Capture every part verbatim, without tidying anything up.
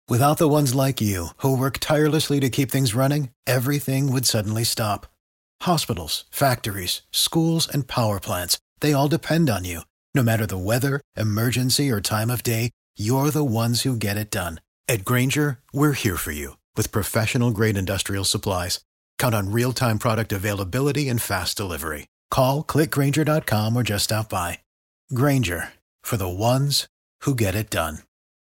Without the ones like you, who work tirelessly to keep things running, everything would suddenly stop. Hospitals, factories, schools, and power plants, they all depend on you. No matter the weather, emergency, or time of day, you're the ones who get it done. At Grainger, we're here for you with professional-grade industrial supplies. Count on real-time product availability and fast delivery. Call, click Grainger dot com, or just stop by. Grainger, for the ones who get it done.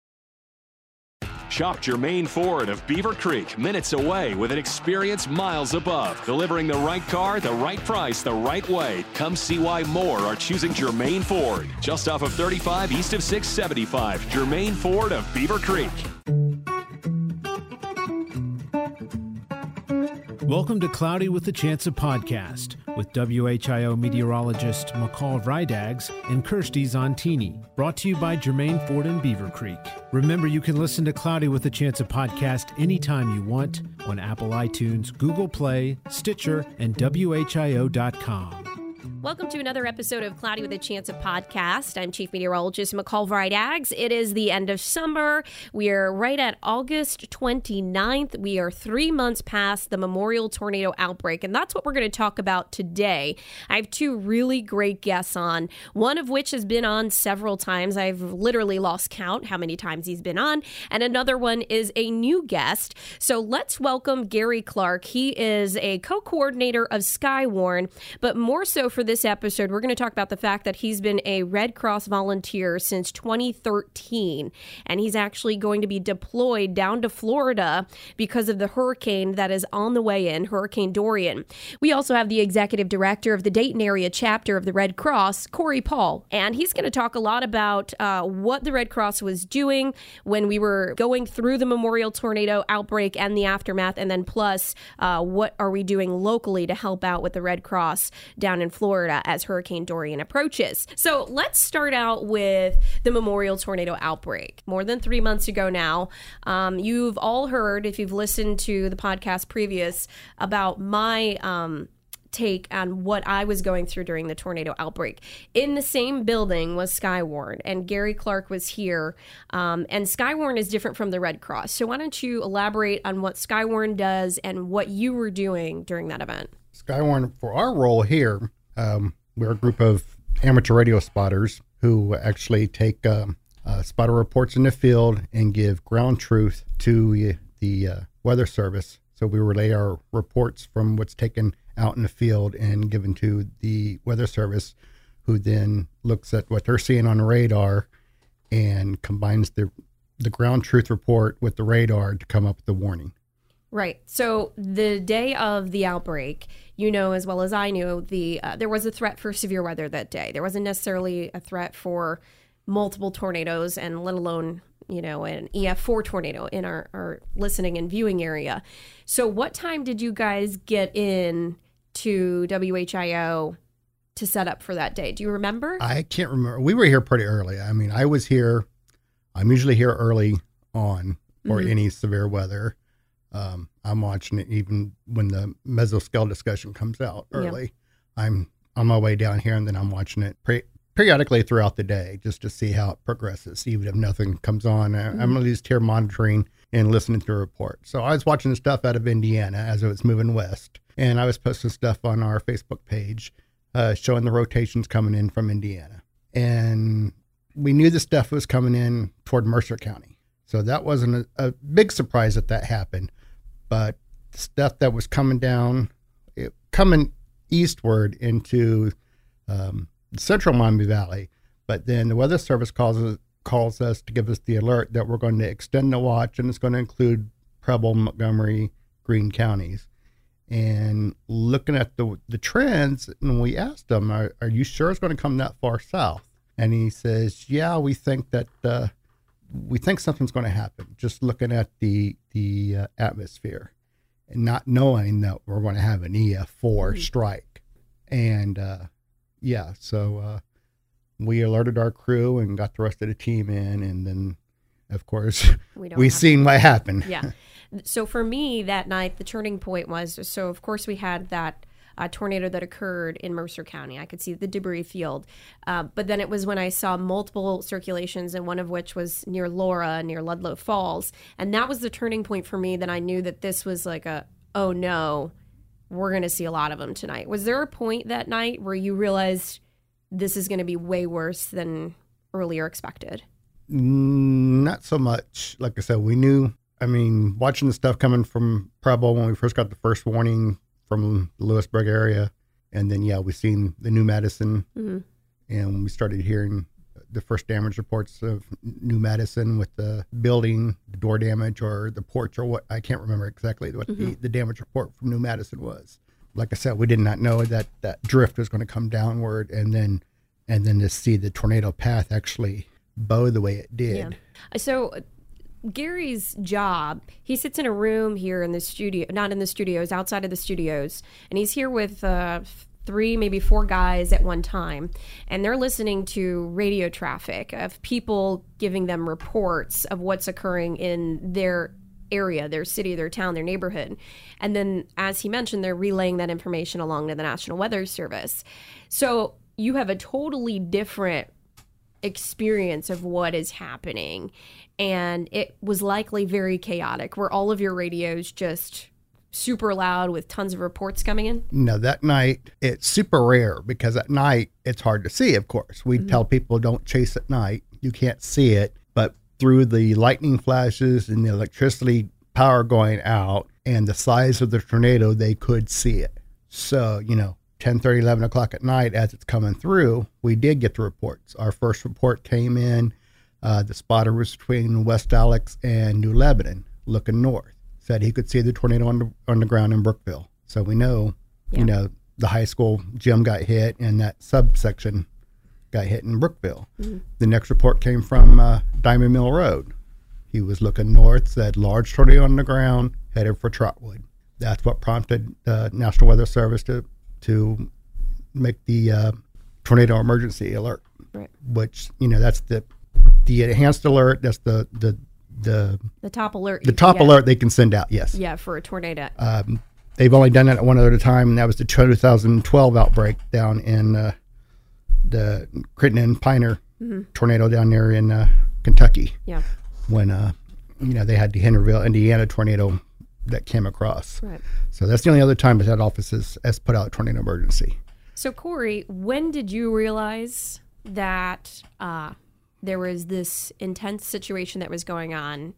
Shop Germain Ford of Beaver Creek, minutes away, with an experience miles above. Delivering the right car, the right price, the right way. Come see why more are choosing Germain Ford. Just off of thirty-five east of six seventy-five. Germain Ford of Beaver Creek. Welcome to Cloudy with a Chance of Podcast with W H I O meteorologist McCall Vrydaghs and Kirsty Zontini. Brought to you by Germain Ford in Beaver Creek. Remember, you can listen to Cloudy with a Chance of Podcast anytime you want on Apple iTunes, Google Play, Stitcher, and W H I O dot com. Welcome to another episode of Cloudy with a Chance of Podcast. I'm Chief Meteorologist McCall Vrydaghs. It is the end of summer. We are right at August twenty-ninth. We are three months past the Memorial tornado outbreak, and that's what we're going to talk about today. I have two really great guests on, one of which has been on several times. I've literally lost count how many times he's been on, and another one is a new guest. So let's welcome Gary Clark. He is a co-coordinator of Skywarn, but more so for this episode, we're going to talk about the fact that he's been a Red Cross volunteer since twenty thirteen, and he's actually going to be deployed down to Florida because of the hurricane that is on the way in, Hurricane Dorian. We also have the executive director of the Dayton area chapter of the Red Cross, Corey Paul, and he's going to talk a lot about uh, what the Red Cross was doing when we were going through the Memorial tornado outbreak and the aftermath, and then plus uh, what are we doing locally to help out with the Red Cross down in Florida as Hurricane Dorian approaches. So let's start out with the Memorial tornado outbreak. More than three months ago now, um, you've all heard, if you've listened to the podcast previous, about my um, take on what I was going through during the tornado outbreak. In the same building was Skywarn, and Gary Clark was here. Um, and Skywarn is different from the Red Cross. So why don't you elaborate on what Skywarn does and what you were doing during that event? Skywarn, for our role here, Um, we're a group of amateur radio spotters who actually take um, uh, spotter reports in the field and give ground truth to the uh, weather service. So we relay our reports from what's taken out in the field and given to the weather service, who then looks at what they're seeing on the radar and combines the the ground truth report with the radar to come up with the warning. Right. So the day of the outbreak, you know as well as I knew, the uh, there was a threat for severe weather that day. There wasn't necessarily a threat for multiple tornadoes, and let alone, you know, an E F four tornado in our, our listening and viewing area. So what time did you guys get in to W H I O to set up for that day? Do you remember? I can't remember. We were here pretty early. I mean, I was here. I'm usually here early on for mm-hmm. any severe weather. Um, I'm watching it even when the mesoscale discussion comes out early. Yep. I'm on my way down here, and then I'm watching it pre- periodically throughout the day just to see how it progresses, even if nothing comes on. Mm-hmm. I'm at least here monitoring and listening to the report. So I was watching the stuff out of Indiana as it was moving west, and I was posting stuff on our Facebook page uh, showing the rotations coming in from Indiana. And we knew the stuff was coming in toward Mercer County. So that wasn't a, a big surprise that that happened. But the stuff that was coming down, it, coming eastward into um, central Miami Valley, but then the Weather Service calls us, calls us to give us the alert that we're going to extend the watch, and it's going to include Preble, Montgomery, Greene counties. And looking at the the trends, and we asked him, are, are you sure it's going to come that far south? And he says, yeah, we think that uh, we think something's going to happen, just looking at the the uh, atmosphere and not knowing that we're going to have an E F four mm-hmm. strike. And uh, yeah, so uh, we alerted our crew and got the rest of the team in. And then, of course, we, we seen what happened. Yeah. So for me that night, the turning point was, so of course we had that uh, tornado that occurred in Mercer County. I could see the debris field. Uh, but then it was when I saw multiple circulations, and one of which was near Laura, near Ludlow Falls. And that was the turning point for me that I knew that this was like a, oh no, we're going to see a lot of them tonight. Was there a point that night where you realized this is going to be way worse than earlier expected? Not so much. Like I said, we knew, I mean, watching the stuff coming from Preble when we first got the first warning from the Lewisburg area. And then, yeah, we seen the New Madison. Mm-hmm. And we started hearing the first damage reports of New Madison with the building, the door damage, or the porch, or what, I can't remember exactly what mm-hmm. the, the damage report from New Madison was. Like I said, we did not know that that drift was going to come downward, and then and then to see the tornado path actually bow the way it did. Yeah. So Gary's job, he sits in a room here in the studio, not in the studios, outside of the studios, and he's here with uh, three, maybe four guys at one time, and they're listening to radio traffic of people giving them reports of what's occurring in their area, their city, their town, their neighborhood. And then, as he mentioned, they're relaying that information along to the National Weather Service. So you have a totally different experience of what is happening, and it was likely very chaotic. Were all of your radios just super loud with tons of reports coming in? No, that night it's super rare, because at night it's hard to see. Of course, we mm-hmm. tell people don't chase at night, you can't see it, but through the lightning flashes and the electricity power going out and the size of the tornado, they could see it. So, you know, ten thirty, eleven o'clock at night, as it's coming through, we did get the reports. Our first report came in. Uh, the spotter was between West Alex and New Lebanon, looking north. Said he could see the tornado on the, on the ground in Brookville. So we know, yeah. you know, the high school gym got hit, and that subsection got hit in Brookville. Mm-hmm. The next report came from uh, Diamond Mill Road. He was looking north, said large tornado on the ground, headed for Trotwood. That's what prompted the National Weather Service to to make the uh, tornado emergency alert, right. which, you know, that's the the enhanced alert. That's the the the, the top alert. The top alert they can send out, yes. Yeah, for a tornado. Um, they've only done that at one other time, and that was the two thousand twelve outbreak down in uh, the Crittenden Piner mm-hmm. tornado down there in uh, Kentucky. Yeah. When, uh, you know, they had the Henryville, Indiana tornado that came across. Right. So that's the only other time that that office has, has put out a tornado emergency. So Corey, when did you realize that uh, there was this intense situation that was going on,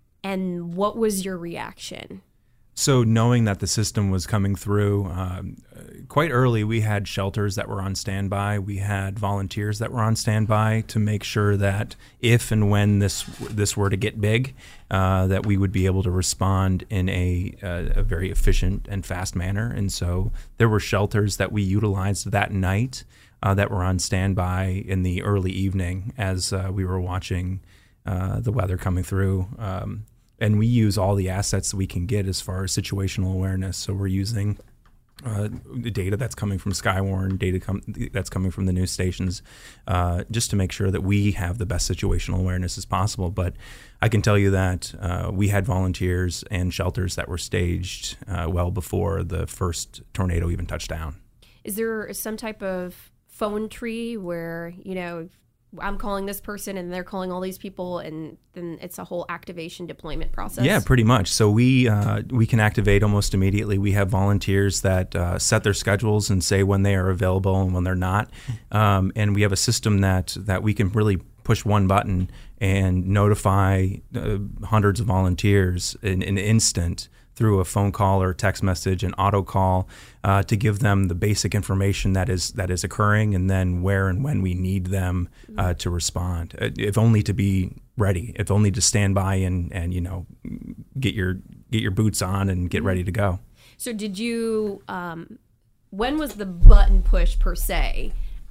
and what was your reaction? So knowing that the system was coming through, um, quite early, we had shelters that were on standby. We had volunteers that were on standby to make sure that if and when this this were to get big, uh, that we would be able to respond in a, a, a very efficient and fast manner. And so there were shelters that we utilized that night uh, that were on standby in the early evening as uh, we were watching uh, the weather coming through. Um, And we use all the assets that we can get as far as situational awareness. So we're using uh, the data that's coming from Skywarn, data com- that's coming from the news stations, uh, just to make sure that we have the best situational awareness as possible. But I can tell you that uh, we had volunteers and shelters that were staged uh, well before the first tornado even touched down. Is there some type of phone tree where, you know, I'm calling this person and they're calling all these people, and then it's a whole activation deployment process? Yeah, pretty much. So we uh, we can activate almost immediately. We have volunteers that uh, set their schedules and say when they are available and when they're not. Um, and we have a system that, that we can really push one button and notify uh, hundreds of volunteers in an instant through a phone call or text message, an auto call, uh, to give them the basic information that is that is occurring, and then where and when we need them uh, to respond. Uh, if only to be ready, if only to stand by and, and you know get your get your boots on and get ready to go. So did you? Um, when was the button push per se,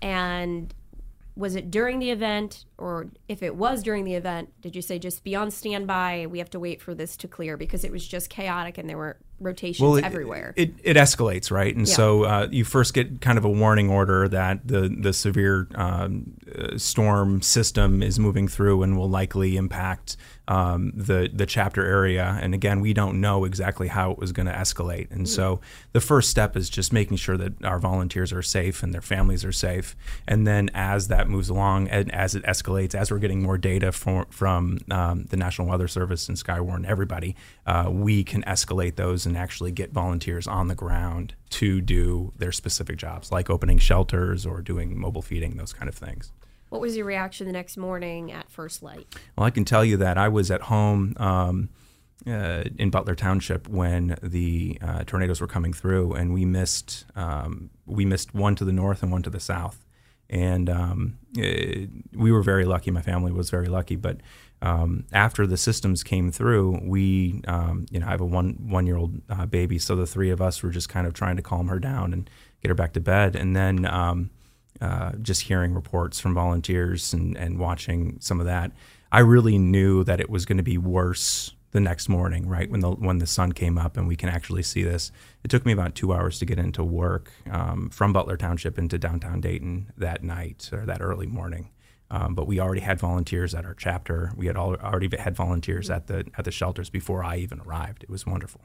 and was it during the event, or if it was during the event, did you say just be on standby, we have to wait for this to clear, because it was just chaotic and there were rotations well, it, everywhere. It, it escalates, right? And yeah. so uh, you first get kind of a warning order that the, the severe um, uh, storm system is moving through and will likely impact um, the, the chapter area. And again, we don't know exactly how it was going to escalate. And mm-hmm. so the first step is just making sure that our volunteers are safe and their families are safe. And then as that moves along and as it escalates, as we're getting more data from, from um, the National Weather Service and Skywarn, everybody, uh, we can escalate those and actually get volunteers on the ground to do their specific jobs, like opening shelters or doing mobile feeding, those kind of things. What was your reaction the next morning at first light? Well, I can tell you that I was at home um, uh, in Butler Township when the uh, tornadoes were coming through, and we missed um, we missed one to the north and one to the south. And um, it, we were very lucky. My family was very lucky. But um, after the systems came through, we, um, you know, I have a one one year old uh, baby, so the three of us were just kind of trying to calm her down and get her back to bed. And then um, uh, just hearing reports from volunteers and, and watching some of that, I really knew that it was going to be worse the next morning, right, when the when the sun came up and we can actually see this. It took me about two hours to get into work um, from Butler Township into downtown Dayton that night or that early morning. Um, but we already had volunteers at our chapter. We had all, already had volunteers at the at the shelters before I even arrived. It was wonderful.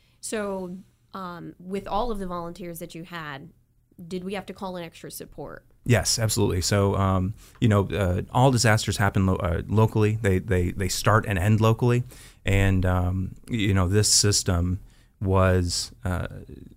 So um, with all of the volunteers that you had, did we have to call in extra support? Yes, absolutely. So, um, you know, uh, all disasters happen lo- uh, locally. They, they they start and end locally. And, um, you know, this system was uh,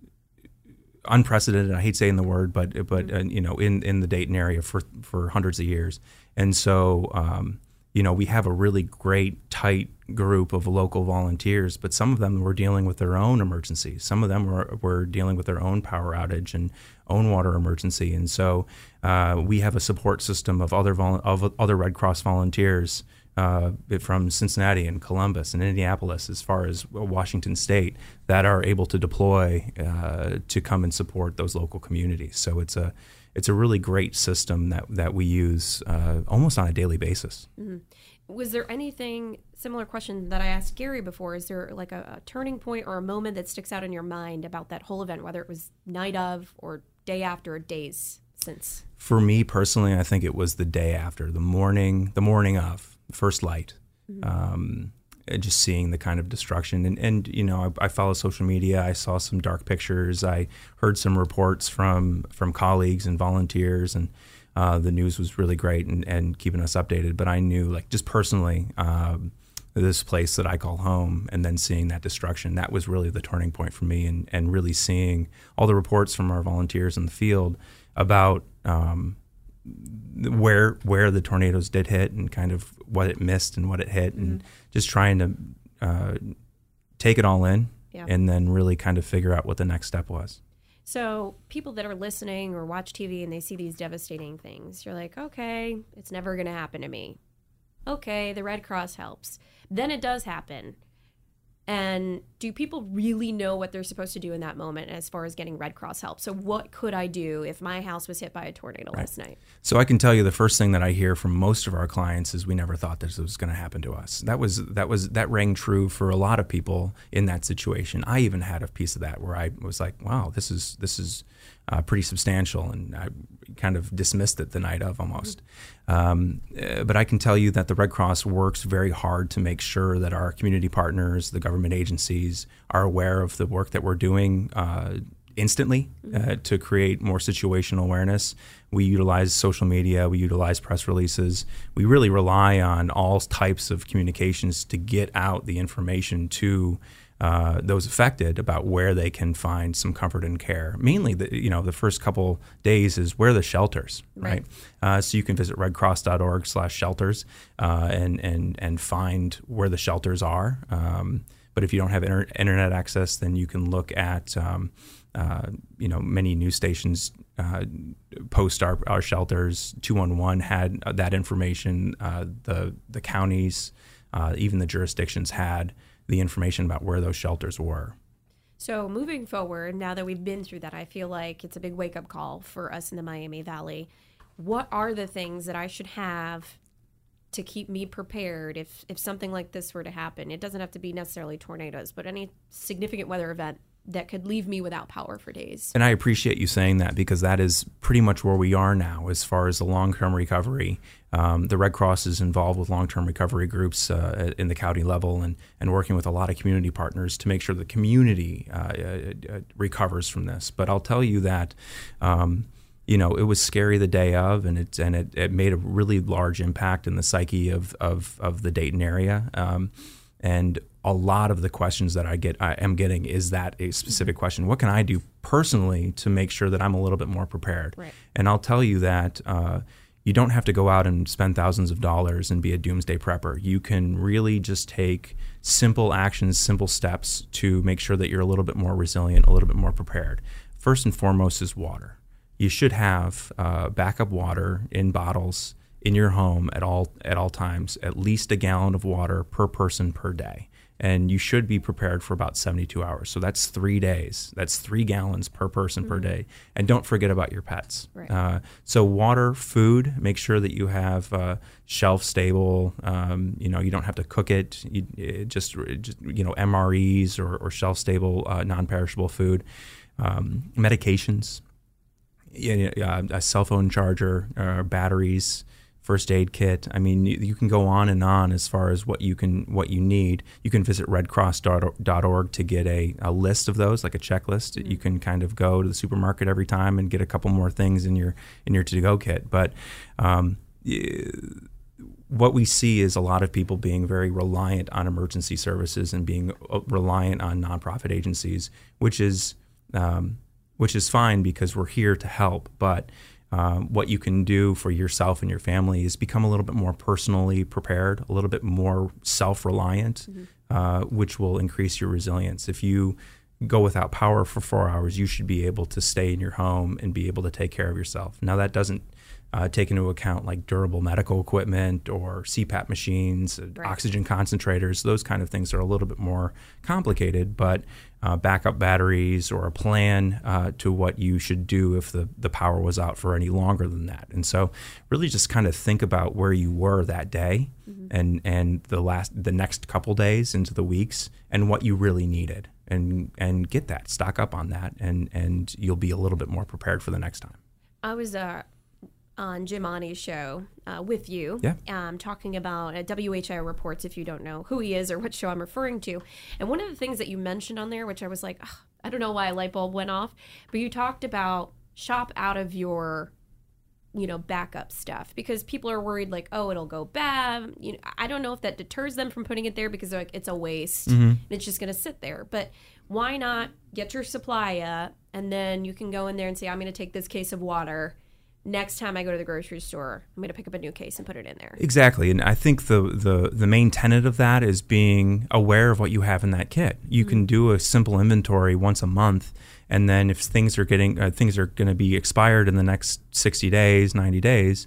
unprecedented. I hate saying the word, but, but uh, you know, in, in the Dayton area for, for hundreds of years. And so, um, you know, we have a really great, tight group of local volunteers, but some of them were dealing with their own emergencies. Some of them were, were dealing with their own power outage and own water emergency. And so uh, we have a support system of other vol- of other Red Cross volunteers uh, from Cincinnati and Columbus and Indianapolis, as far as Washington State, that are able to deploy uh, to come and support those local communities. So it's a it's a really great system that, that we use uh, almost on a daily basis. Mm-hmm. Was there anything, similar question that I asked Gary before, is there like a, a turning point or a moment that sticks out in your mind about that whole event, whether it was night of or day after or days since? For me personally, I think it was the day after, the morning, the morning of, first light. Mm-hmm. Um, just seeing the kind of destruction. And, and you know, I, I follow social media. I saw some dark pictures. I heard some reports from, from colleagues and volunteers, and uh, the news was really great and, and keeping us updated. But I knew, like, just personally, um, this place that I call home, and then seeing that destruction, that was really the turning point for me, and, and really seeing all the reports from our volunteers in the field about um, where where the tornadoes did hit and kind of what it missed and what it hit, mm-hmm. and just trying to uh, take it all in, yeah. and then really kind of figure out what the next step was. So people that are listening or watch T V and they see these devastating things, you're like, okay, it's never going to happen to me. Okay, the Red Cross helps. Then it does happen. And do people really know what they're supposed to do in that moment as far as getting Red Cross help? So what could I do if my house was hit by a tornado right. last night? So I can tell you the first thing that I hear from most of our clients is we never thought this was going to happen to us. That was that was that rang true for a lot of people in that situation. I even had a piece of that where I was like, wow, this is this is uh, pretty substantial, and I kind of dismissed it the night of almost. Um, uh, but I can tell you that the Red Cross works very hard to make sure that our community partners, the government agencies, are aware of the work that we're doing uh, instantly uh, to create more situational awareness. We utilize social media, we utilize press releases. We really rely on all types of communications to get out the information to Uh, those affected about where they can find some comfort and care. Mainly, the, you know, the first couple days is where are the shelters, right? right? Uh, so you can visit redcross.org slash shelters uh, and and and find where the shelters are. Um, but if you don't have inter- internet access, then you can look at, um, uh, you know, many news stations uh, post our, our shelters. two one one had that information. Uh, the the counties, uh, even the jurisdictions had the information about where those shelters were. So moving forward, now that we've been through that, I feel like it's a big wake-up call for us in the Miami Valley. What are the things that I should have to keep me prepared if, if something like this were to happen. It doesn't have to be necessarily tornadoes, but any significant weather event that could leave me without power for days. And I appreciate you saying that, because that is pretty much where we are now as far as the long-term recovery. Um, the Red Cross is involved with long-term recovery groups uh, in the county level and, and working with a lot of community partners to make sure the community uh, uh, recovers from this. But I'll tell you that um, you know, it was scary the day of, and it and it, it made a really large impact in the psyche of of, of the Dayton area. Um, and a lot of the questions that I get, I am getting, is that a specific question: what can I do personally to make sure that I'm a little bit more prepared? Right. And I'll tell you that uh, you don't have to go out and spend thousands of dollars and be a doomsday prepper. You can really just take simple actions, simple steps to make sure that you're a little bit more resilient, a little bit more prepared. First and foremost is water. You should have uh, backup water in bottles in your home at all at all times, at least a gallon of water per person per day. And you should be prepared for about seventy-two hours. So that's three days. That's three gallons per person mm-hmm. per day. And don't forget about your pets. Right. Uh, so water, food, make sure that you have uh, shelf stable. Um, you know, you don't have to cook it. You, it just, just, you know, M R Es or, or shelf stable, uh, non-perishable food. Um, medications. Yeah, yeah, a cell phone charger, uh, batteries, first aid kit. I mean, you, you can go on and on as far as what you can, what you need. You can visit red cross dot org to get a, a list of those, like a checklist. Mm-hmm. You can kind of go to the supermarket every time and get a couple more things in your in your to-go kit. But um, what we see is a lot of people being very reliant on emergency services and being reliant on nonprofit agencies, which is um, which is fine because we're here to help. But um, what you can do for yourself and your family is become a little bit more personally prepared, a little bit more self-reliant, mm-hmm. uh, which will increase your resilience. If you go without power for four hours, you should be able to stay in your home and be able to take care of yourself. Now, that doesn't uh, take into account like durable medical equipment or C PAP machines, right. oxygen concentrators. Those kind of things are a little bit more complicated, but uh, backup batteries or a plan uh, to what you should do if the, the power was out for any longer than that. And so really just kind of think about where you were that day mm-hmm. and, and the last the next couple days into the weeks and what you really needed. And and get that, stock up on that, and, and you'll be a little bit more prepared for the next time. I was uh, on Jim Ani's show uh, with you, yeah. um, talking about uh, W H I O reports, if you don't know who he is or what show I'm referring to. And one of the things that you mentioned on there, which I was like, I don't know why a light bulb went off, but you talked about shop out of your you know, backup stuff, because people are worried like, oh, it'll go bad. You know, I don't know if that deters them from putting it there because they're like, it's a waste mm-hmm. and it's just going to sit there. But why not get your supply up and then you can go in there and say, I'm going to take this case of water. Next time I go to the grocery store, I'm going to pick up a new case and put it in there. Exactly. And I think the, the, the main tenet of that is being aware of what you have in that kit. You mm-hmm. can do a simple inventory once a month. And then if things are getting uh, things are going to be expired in the next sixty days, ninety days,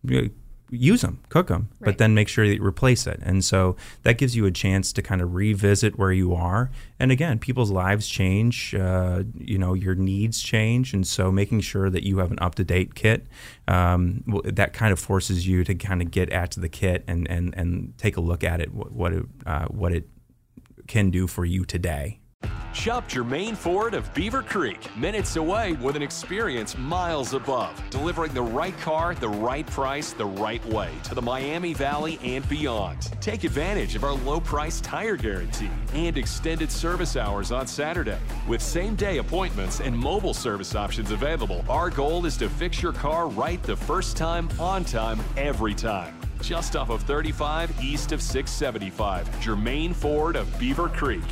use them, cook them, right. but then make sure that you replace it. And so that gives you a chance to kind of revisit where you are. And again, people's lives change, uh, you know, your needs change. And so making sure that you have an up-to-date kit, um, that kind of forces you to kind of get at the kit and, and, and take a look at it, what, what it, uh, what it can do for you today. Shop Germain Ford of Beaver Creek, minutes away with an experience miles above, delivering the right car, the right price, the right way to the Miami Valley and beyond. Take advantage of our low-price tire guarantee and extended service hours on Saturday. With same-day appointments and mobile service options available, our goal is to fix your car right the first time, on time, every time. Just off of thirty-five east of six seventy-five, Germain Ford of Beaver Creek.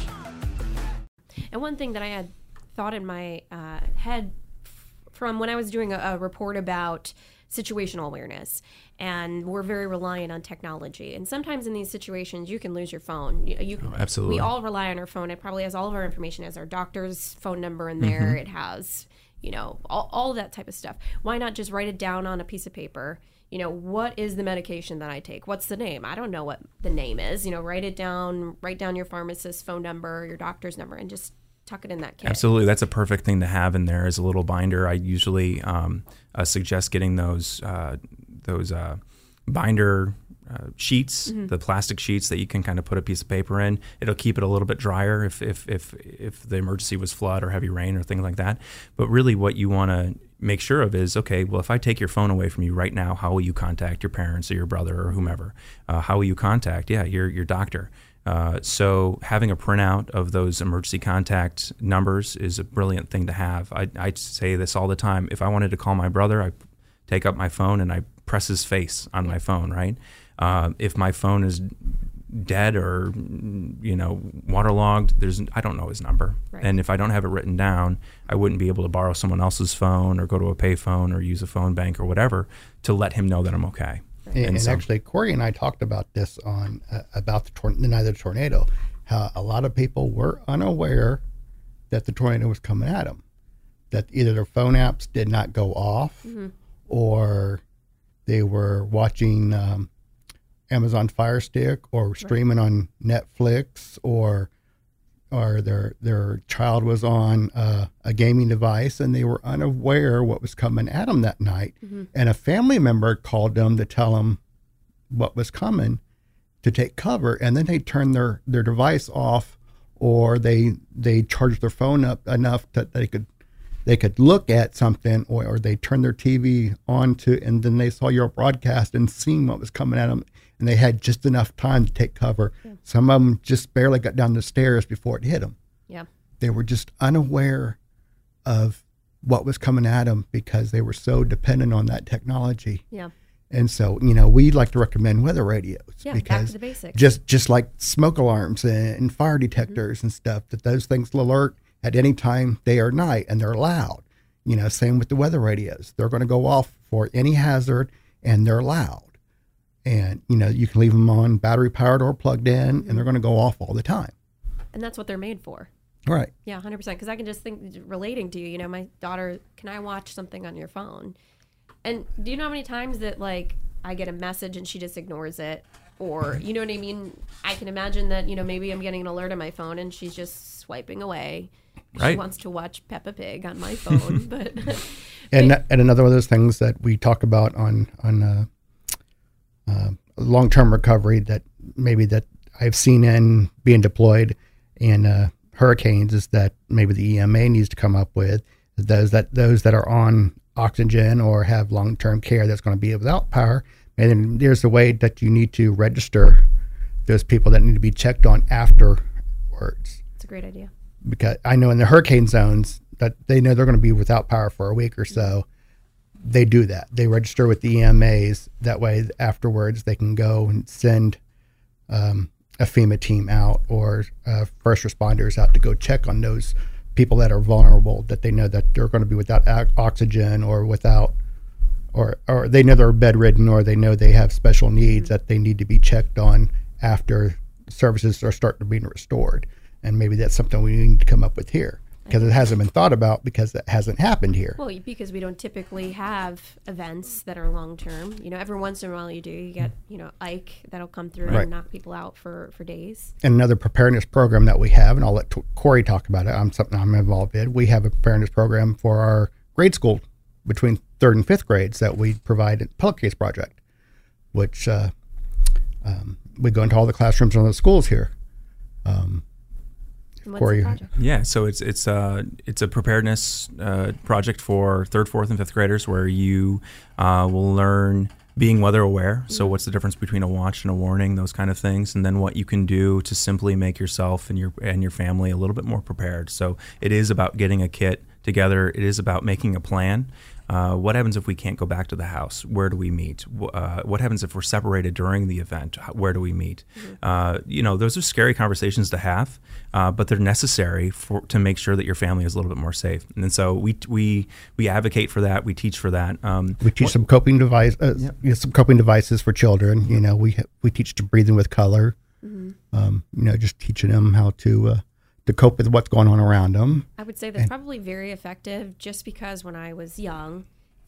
And one thing that I had thought in my uh, head f- from when I was doing a, a report about situational awareness, and we're very reliant on technology. And sometimes in these situations, you can lose your phone. You, you, oh, absolutely. We all rely on our phone. It probably has all of our information. It has our doctor's phone number in there. Mm-hmm. It has, you know, all, all that type of stuff. Why not just write it down on a piece of paper? You know, what is the medication that I take? What's the name? I don't know what the name is. You know, write it down, write down your pharmacist's phone number, your doctor's number, and just tuck it in that kit. Absolutely. That's a perfect thing to have in there as a little binder. I usually um, uh, suggest getting those uh, those uh, binder uh, sheets, Mm-hmm. the plastic sheets that you can kind of put a piece of paper in. It'll keep it a little bit drier if if if if the emergency was flood or heavy rain or things like that. But really, what you want to make sure of is, okay, well, if I take your phone away from you right now, how will you contact your parents or your brother or whomever? Uh, how will you contact? Yeah, your your doctor. Uh, so having a printout of those emergency contact numbers is a brilliant thing to have. I, I say this all the time. If I wanted to call my brother, I take up my phone and I press his face on my phone, right? Uh, if my phone is dead or, you know, waterlogged, there's I don't know his number. Right. And if I don't have it written down, I wouldn't be able to borrow someone else's phone or go to a payphone or use a phone bank or whatever to let him know that I'm okay. And, And and so- actually, Corey and I talked about this on uh, about the, tor- the night of the tornado. How a lot of people were unaware that the tornado was coming at them. That either their phone apps did not go off, Mm-hmm. or they were watching um, Amazon Fire Stick or streaming on Netflix, or or their their child was on uh, a gaming device and they were unaware what was coming at them that night. Mm-hmm. And a family member called them to tell them what was coming to take cover, and then they turned their, their device off, or they they charged their phone up enough that they could they could look at something, or, or they turned their T V on to, and then they saw your broadcast and seen what was coming at them, and they had just enough time to take cover. Yeah. Some of them just barely got down the stairs before it hit them. Yeah. They were just unaware of what was coming at them because they were so dependent on that technology. Yeah. And so, you know, we like to recommend weather radios Yeah. Back because to the basics. just just like smoke alarms and, and fire detectors and stuff, that those things will alert at any time, day or night, and they're loud. You know, same with the weather radios. They're going to go off for any hazard, and they're loud. And, you know, you can leave them on battery powered or plugged in, and they're going to go off all the time. And that's what they're made for. Right. Yeah, one hundred percent. Because I can just think, relating to you, you know, my daughter, can I watch something on your phone? And do you know how many times that, like, I get a message and she just ignores it? Or, you know what I mean? I can imagine that, you know, maybe I'm getting an alert on my phone and she's just swiping away. She Right. wants to watch Peppa Pig on my phone, but And and another one of those things that we talk about on on uh, uh, long term recovery that maybe that I've seen in being deployed in uh, hurricanes is that maybe the E M A needs to come up with those that those that are on oxygen or have long term care that's going to be without power. And then there's a way that you need to register those people that need to be checked on afterwards. it's a great idea. Because I know in the hurricane zones that they know they're going to be without power for a week or so, they do that. They register with the E M As. That way, afterwards, they can go and send um, a FEMA team out or uh, first responders out to go check on those people that are vulnerable, that they know that they're going to be without o- oxygen or without, or or they know they're bedridden, or they know they have special needs mm-hmm. that they need to be checked on after services are starting to be restored. And maybe that's something we need to come up with here, because it hasn't been thought about because it hasn't happened here. Well, because we don't typically have events that are long term. You know, every once in a while you do. You get, you know, Ike that'll come through Right. and knock people out for, for days. And another preparedness program that we have, and I'll let T- Corey talk about it. I'm something I'm involved in. We have a preparedness program for our grade school between third and fifth grades that we provide at Pellet Case Project, which uh, um, we go into all the classrooms in the schools here. Um, And what's Corey, the project? Yeah, so it's it's uh it's a preparedness uh, project for third, fourth, and fifth graders where you uh, will learn being weather aware. So what's the difference between a watch and a warning, those kind of things, and then what you can do to simply make yourself and your and your family a little bit more prepared. So it is about getting a kit together. It is about making a plan. Uh, what happens if we can't go back to the house? Where do we meet? Uh, what happens if we're separated during the event? Where do we meet? Mm-hmm. Uh, you know, those are scary conversations to have, uh, but they're necessary for to make sure that your family is a little bit more safe. And so we we we advocate for that. We teach for that. Um, we teach some coping device, uh, Yeah. you know, some coping devices for children. You know, we ha- we teach to breathing with color. Mm-hmm. Um, you know, just teaching them how to uh, to cope with what's going on around them. I would say that's probably very effective, just because when I was young, if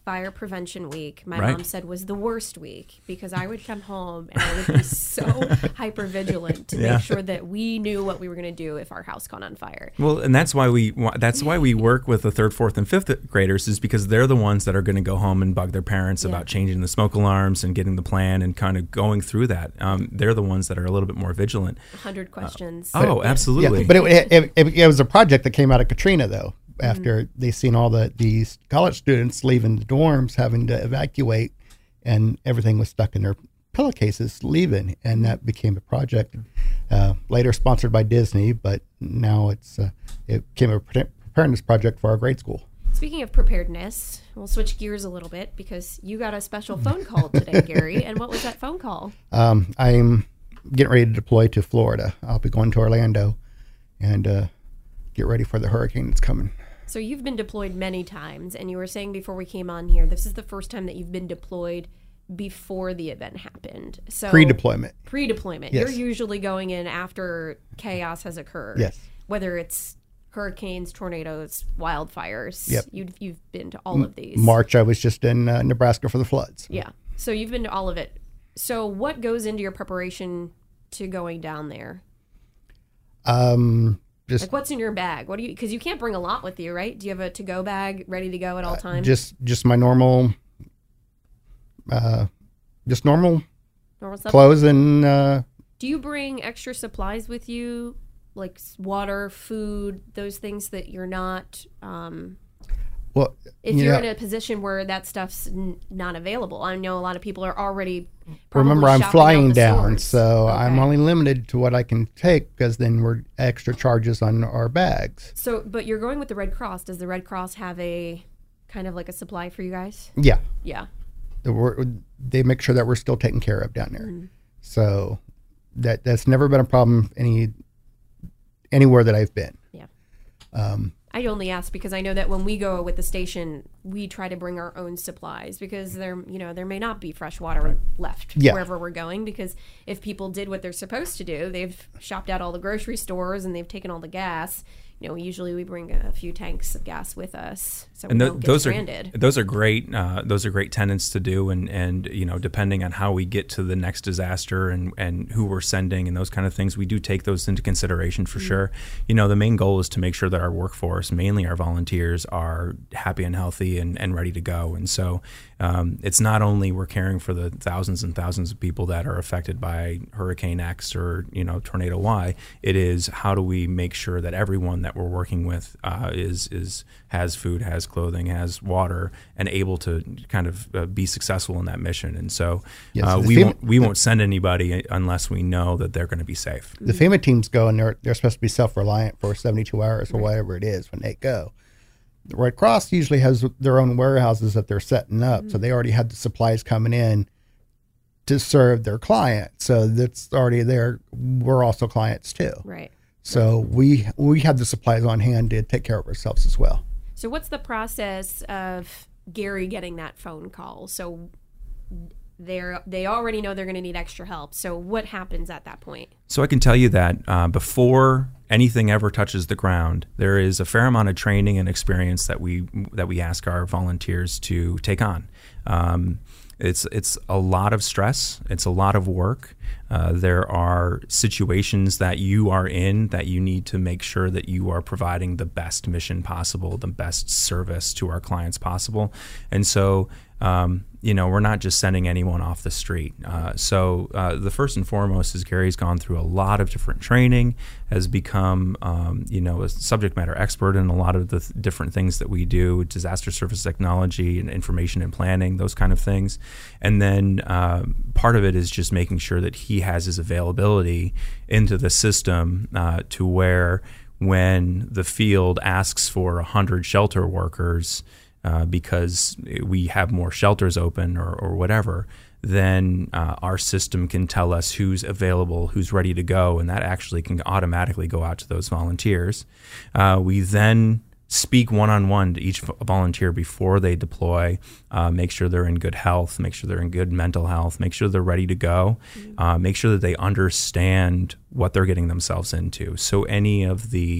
Fire Prevention Week, my Right. mom said was the worst week because I would come home and I would be so hyper vigilant to Yeah. make sure that we knew what we were going to do if our house caught on fire. Well, and that's why we that's why we work with the third, fourth, and fifth graders is because they're the ones that are going to go home and bug their parents Yeah. about changing the smoke alarms and getting the plan and kind of going through that. Um, they're the ones that are a little bit more vigilant. A hundred questions. Oh, absolutely. Yeah, but it, it, it, it was a project that came out of Katrina, though. After Mm-hmm. they seen all the these college students leaving the dorms, having to evacuate, and everything was stuck in their pillowcases leaving, and that became a project. Uh, later sponsored by Disney, but now it's uh, it became a pre- preparedness project for our grade school. Speaking of preparedness, we'll switch gears a little bit because you got a special phone call today, Gary. And what was that phone call? Um, I'm getting ready to deploy to Florida. I'll be going to Orlando, and uh, get ready for the hurricane that's coming. So you've been deployed many times, and you were saying before we came on here, this is the first time that you've been deployed before the event happened. So Pre-deployment. Pre-deployment. Yes. You're usually going in after chaos has occurred. Yes. Whether it's hurricanes, tornadoes, wildfires. Yep. You've, you've been to all of these. March, I was just in uh, Nebraska for the floods. Yeah. So you've been to all of it. So what goes into your preparation to going down there? Um, just Like what's in your bag? What do you, because you can't bring a lot with you, right? Do you have a to-go bag ready to go at all times? just just my normal, uh, just normal Normal stuff? clothes and uh, Do you bring extra supplies with you, like s- water, food, those things that you're not, um, well, if you you're know, in a position where that stuff's n- not available? I know a lot of people are already probably remember I'm shopping out flying the down, stores. so I'm Okay. only limited to what I can take because then we're extra charges on our bags. So, but you're going with the Red Cross. Does the Red Cross have a kind of like a supply for you guys? Yeah, Yeah. the, we're, they make sure that we're still taken care of down there. Mm-hmm. So that that's never been a problem any anywhere that I've been. Yeah. Um, I only ask because I know that when we go with the station, we try to bring our own supplies because there, you know, there may not be fresh water left Yeah. wherever we're going. Because if people did what they're supposed to do, they've shopped out all the grocery stores and they've taken all the gas. You know, usually we bring a few tanks of gas with us so we and th- don't get those stranded. are those are great. Uh, those are great tenants to do, and and you know, depending on how we get to the next disaster and and who we're sending and those kind of things, we do take those into consideration for Mm-hmm. sure. You know, the main goal is to make sure that our workforce, mainly our volunteers, are happy and healthy and, and ready to go. And so um, it's not only we're caring for the thousands and thousands of people that are affected by Hurricane X or you know Tornado Y. It is how do we make sure that everyone that we're working with uh, is is has food, has clothing, has water, and able to kind of uh, be successful in that mission. And so Yes, uh, the we FEMA won't we won't send anybody unless we know that they're going to be safe. the FEMA teams go and they're they're supposed to be self-reliant for seventy-two hours or whatever it is when they go. The Red Cross usually has their own warehouses that they're setting up, so they already have the supplies coming in to serve their client. So that's already there. We're also clients too. Right. So we we have the supplies on hand to take care of ourselves as well. So what's the process of Gary getting that phone call? So they're they already know they're going to need extra help. So what happens at that point? So I can tell you that uh, before anything ever touches the ground, there is a fair amount of training and experience that we that we ask our volunteers to take on. Um, it's it's a lot of stress. It's a lot of work. Uh, there are situations that you are in that you need to make sure that you are providing the best mission possible, the best service to our clients possible, and so. Um, you know, we're not just sending anyone off the street. Uh, so uh, the first and foremost is Gary's gone through a lot of different training, has become, um, you know, a subject matter expert in a lot of the th- different things that we do, disaster service technology and information and planning, those kind of things. And then uh, part of it is just making sure that he has his availability into the system uh, to where when the field asks for one hundred shelter workers, Uh, because we have more shelters open or, or whatever, then uh, our system can tell us who's available, who's ready to go, and that actually can automatically go out to those volunteers. Uh, we then speak one-on-one to each volunteer before they deploy, uh, make sure they're in good health, make sure they're in good mental health, make sure they're ready to go, uh, make sure that they understand what they're getting themselves into. So any of the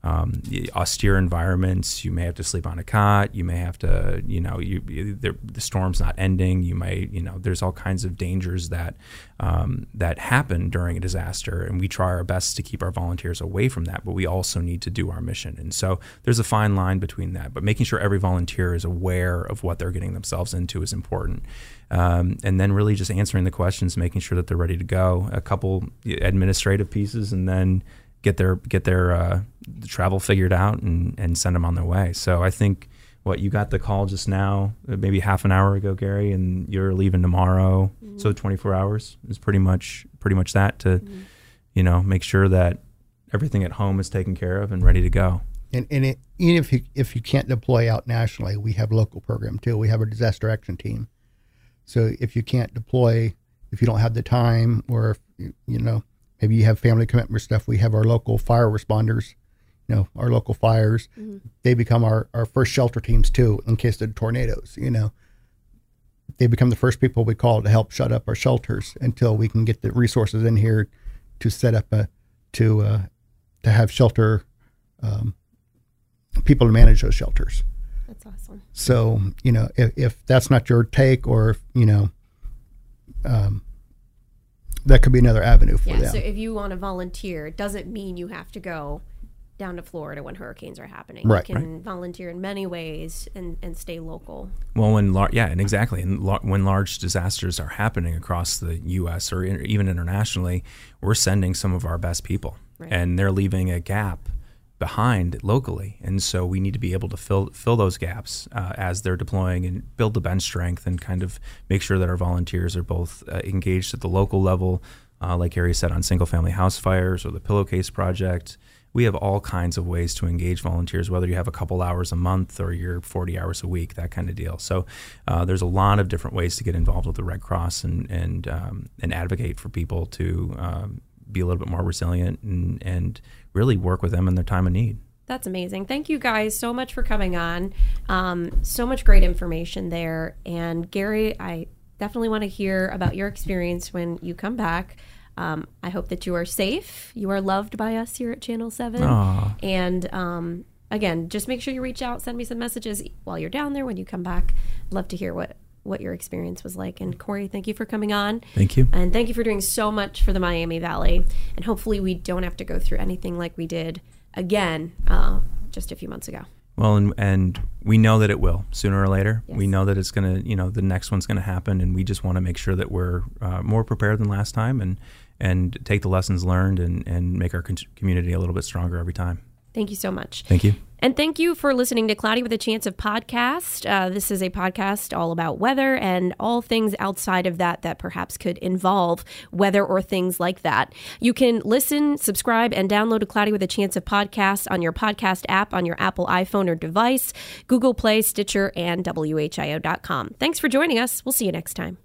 um, austere environments. You may have to sleep on a cot. You may have to, you know, you, you the, the storm's not ending. You might, you know, there's all kinds of dangers that um, that happen during a disaster, and we try our best to keep our volunteers away from that. But we also need to do our mission, and so there's a fine line between that. But making sure every volunteer is aware of what they're getting themselves into is important. Um, and then really just answering the questions, making sure that they're ready to go. A couple administrative pieces, and then get their get their uh, travel figured out and, and send them on their way. So I think what you got the call just now, maybe half an hour ago, Gary, and you're leaving tomorrow. Mm-hmm. So twenty-four hours is pretty much pretty much that to, mm-hmm. you know, make sure that everything at home is taken care of and ready to go. And, and it, even if you if you can't deploy out nationally, we have a local program too. We have a disaster action team. So if you can't deploy, if you don't have the time, or if, you know, maybe you have family commitment stuff, we have our local fire responders, you know, our local fires. Mm-hmm. They become our, our first shelter teams too, in case of tornadoes. You know, they become the first people we call to help shut up our shelters until we can get the resources in here to set up a to uh, to have shelter um, people to manage those shelters. That's awesome. So, you know, if, if that's not your take, or, if, you know, um, that could be another avenue for yeah, them. So if you want to volunteer, it doesn't mean you have to go down to Florida when hurricanes are happening. Right. You can right. volunteer in many ways and, and stay local. Well, when lar- yeah, and exactly, and lar- when large disasters are happening across the U S or in- even internationally, we're sending some of our best people, right. and they're leaving a gap behind locally, and so we need to be able to fill fill those gaps uh, as they're deploying and build the bench strength and kind of make sure that our volunteers are both uh, engaged at the local level, uh, like Gary said, on single family house fires or the Pillowcase Project. We have all kinds of ways to engage volunteers, whether you have a couple hours a month or you're forty hours a week, that kind of deal. So uh, there's a lot of different ways to get involved with the Red Cross and and um, and advocate for people to um, be a little bit more resilient and and really work with them in their time of need. That's amazing. Thank you guys so much for coming on. Um, so much great information there. And Gary, I definitely want to hear about your experience when you come back. Um, I hope that you are safe. You are loved by us here at Channel seven. Aww. And um, again, just make sure you reach out, send me some messages while you're down there when you come back. I'd love to hear what what your experience was like. And Corey, thank you for coming on. Thank you. And thank you for doing so much for the Miami Valley. And hopefully we don't have to go through anything like we did again uh, just a few months ago. Well, and, and we know that it will sooner or later. Yes. We know that it's going to, you know, the next one's going to happen, and we just want to make sure that we're uh, more prepared than last time and and take the lessons learned and, and make our con- community a little bit stronger every time. Thank you so much. Thank you. And thank you for listening to Cloudy with a Chance of Podcast. Uh, this is a podcast all about weather and all things outside of that that perhaps could involve weather or things like that. You can listen, subscribe, and download a Cloudy with a Chance of Podcast on your podcast app on your Apple iPhone or device, Google Play, Stitcher, and W H I O dot com. Thanks for joining us. We'll see you next time.